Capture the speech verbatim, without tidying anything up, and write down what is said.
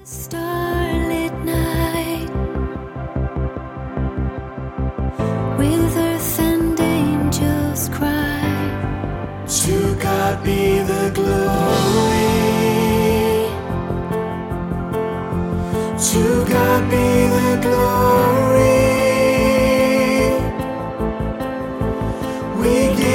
Starlit night, with earth and angels cry, to God be the glory, to God be the glory. We give